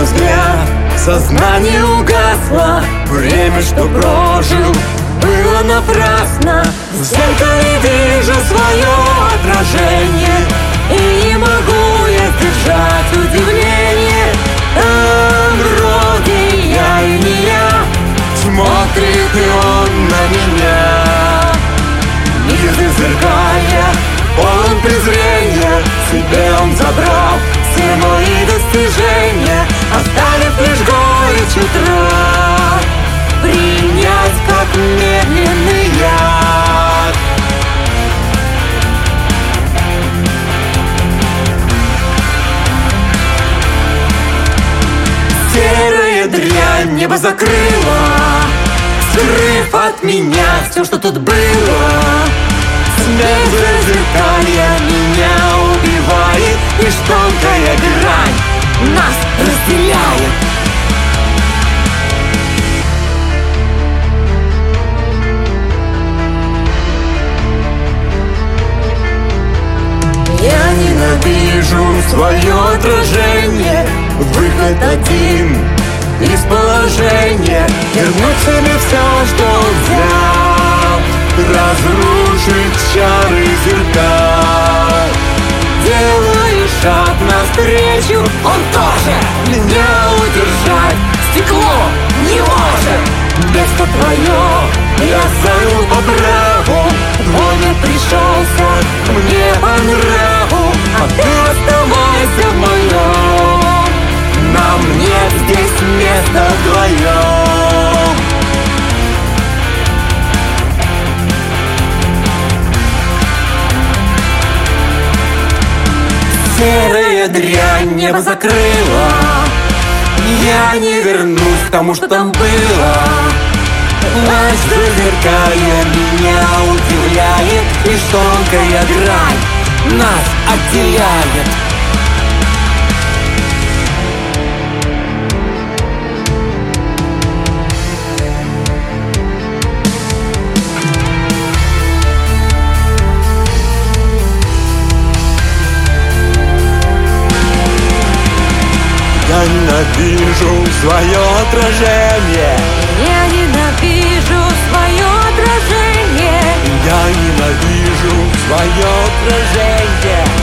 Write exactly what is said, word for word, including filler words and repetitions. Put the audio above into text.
взгляд, сознание угасло. Время, что прожил, было напрасно. В зеркале вижу свое отражение, и не могу я сдержать удивление. Там вроде я и не я, смотрит и он на меня. Мир зеркалья полон презрения, себе он забрал все мои достижения, оставив лишь горечь утра, принять как медленный яд. Серая дрянь небо закрыла, скрыв от меня все, что тут было. Смерть зеркалья меня убивает, лишь тонкая грань нас разделяет. Я ненавижу свое отражение, выход один из положения, вернуть себе все, что взял, разрушить чары зеркал. Делаю шаг навстречу, он тоже меня удержать стекло не может. Место твое я занял по праву, твой мир пришелся мне по нраву, а ты оставайся в моем. Нам нет здесь места вдвоем. Серая дрянь небо закрыла, я не вернусь к тому, что там было. Ночь зеркалья меня удивляет, лишь тонкая грань нас отделяет. Я ненавижу свое отражение, Я ненавижу свое отражение, я ненавижу свое отражение.